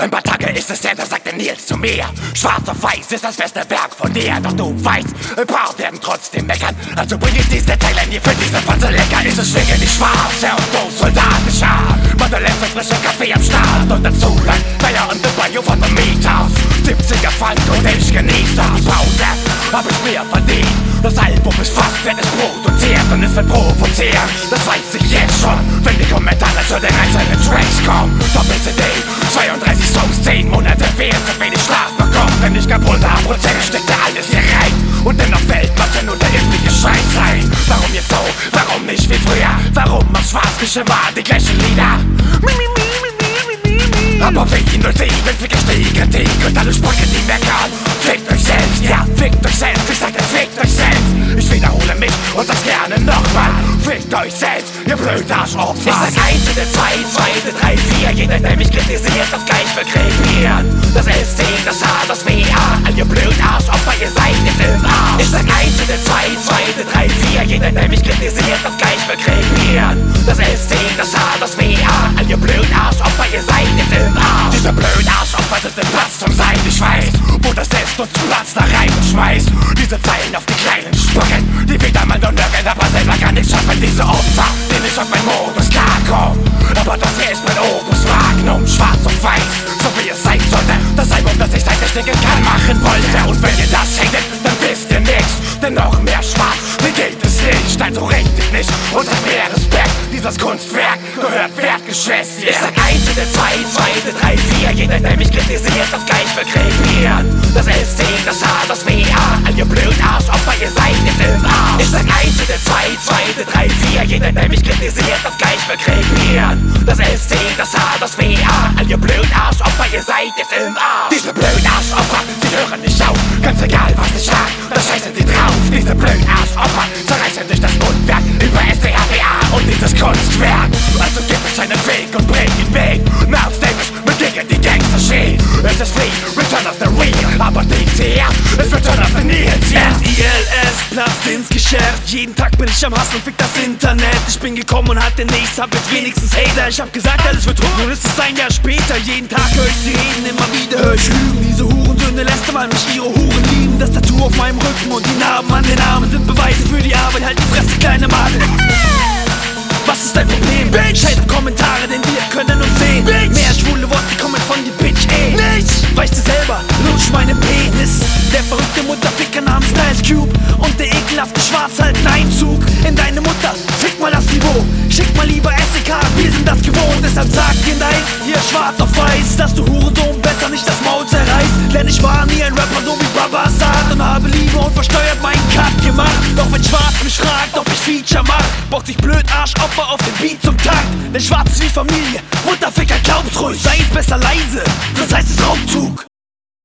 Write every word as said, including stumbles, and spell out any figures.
Ein paar Tage ist es her, da sagte Nils zu mir: Schwarz auf weiß ist das beste Werk von dir. Doch du weißt, ein paar werden trotzdem meckern. Also bring ich diese Teile hier für diese Panzer lecker. Ist es schwinge nicht schwarz, Herr und du Soldatenschar. Madeleine für frischer Kaffee am Start. Und dazu lang Feier und the Bayou von the Miethaus. siebziger Funk und ich genieß das. Die Pause hab ich mir verdient. Das Album ist fast fertig produziert und es wird provozieren. Das weiß ich jetzt schon, wenn die Kommentare zu den einzelnen Tracks kommen. Doppel-C D, zweiunddreißig Songs, zehn Monate fehlen, zu wenig Schlaf bekommen. Wenn ich kaputt hundert Prozent steckt da alles hier rein. Und dennoch fällt manche nur der übliche Scheiß ein. Warum jetzt so? Warum nicht wie früher? Warum macht schwarz nicht immer die gleichen Lieder? Aber wie null sieben fick ich die Kritik und alle Sprüche, die meckern. Fickt euch selbst, ja, fickt euch selbst. Ich sag, fickt euch selbst. Ich wiederhole mich und das gerne nochmal. Fickt euch selbst, ihr blöd Arschopfer. Ich sag eins, zwei, zwei, drei, vier. Jeder, der mich kritisiert, darf gleich bekriegen. Das S C, das H, das W A. All ihr blöd Arschopfer, ihr seid jetzt im Arsch. Ich sag eins, zwei, zwei, drei, vier. Jeder, der mich kritisiert, darf gleich bekriegen. Das S C, das H, das W A. All ihr blöd Arschopfer, ihr seid jetzt im Arsch. Diese blöden Arschopfer sind im Platz zum Sein. Ich weiß, wo das ist und Platz da rein und schmeißt diese Zeilen auf die kleinen spucken, die weder mal noch nirgend, aber selber gar nichts schaffen. Diese Opfer, denen ich auf meinen Modus klarkomm. Aber das hier ist mein Opus Magnum, schwarz und weiß, so wie es sein sollte. Das Album, das ich seit ich denken kann, machen wollte. Und wenn ihr das hatet, dann wisst ihr nichts. Denn noch mehr Schwarz, mir geht es nicht. Also richtig nicht und habt mehr Respekt. Dieses Kunstwerk gehört wertgeschätzt. Yeah. Ich sag eins, zwei, zwei, drei, vier. Jeder, der mich kritisiert, darf gleich bekriegen. Das S C, das H, das W A. All ihr blöd Arschopfer, ihr seid jetzt im Arsch. Ich sag eins, zwei, zwei, drei, vier. Jeder, der mich kritisiert, darf gleich bekriegen. Das S C, das H, das W A. All ihr blöd Arschopfer, ihr seid jetzt im Arsch. Diese blöd Arschopfer, die hören nicht auf. Ganz egal, was ich sag, da scheißen die drauf. Diese blöd Arschopfer zerreißen durch das Mundwerk über S C H W A und dieses Kunstwerk. Also gib mich einen Weg und bring ihn weg. Miles Davis mit Dingen, die Gangster stehen. Es ist free, Return of the Real. Aber dies hier ist Return of the Nils, yeah. S I L S, Platz ins Geschäft. Jeden Tag bin ich am Hassen und fick das Internet. Ich bin gekommen und hatte nichts, hab jetzt wenigstens Hater. Ich hab gesagt, alles wird rum, nun ist es ein Jahr später. Jeden Tag hör ich sie reden, immer wieder hör ich lügen. Diese Hurensöhne lästern, weil mich ihre Huren lieben. Das Tattoo auf meinem Rücken und die Narben an den Armen sind Beweise für die Arbeit. Halt die Fresse, kleine Madel. Was ist dein Problem? Bitch! Scheiße Kommentare, denn wir können uns sehen. Bitch! Mehr schwule Worte kommen von die Bitch, ey. Nicht! Weißt du selber, lutsch meinen Penis. Der verrückte Mutterficker namens Nice Cube und der ekelhafte Schwarz halten Einzug in deine Mutter. Fick mal das Niveau, schick mal lieber S E K, wir sind das gewohnt. Deshalb sag dir nein, hier schwarz auf weiß, dass du Hurensohn besser nicht das Maul zerreißt. Denn ich war nie ein Rapper so wie Baba Assad und habe Liebe und versteuert meinen Cut gemacht. Doch wenn Schwarz mich fragt, ob ich Feature mach, boxt sich blöd Arschopfer auf den Beat zum Tank. Denn Schwarz ist wie Familie, Mutterficker glaub's ruhig, sei es besser leise, das heißt es Raumzug.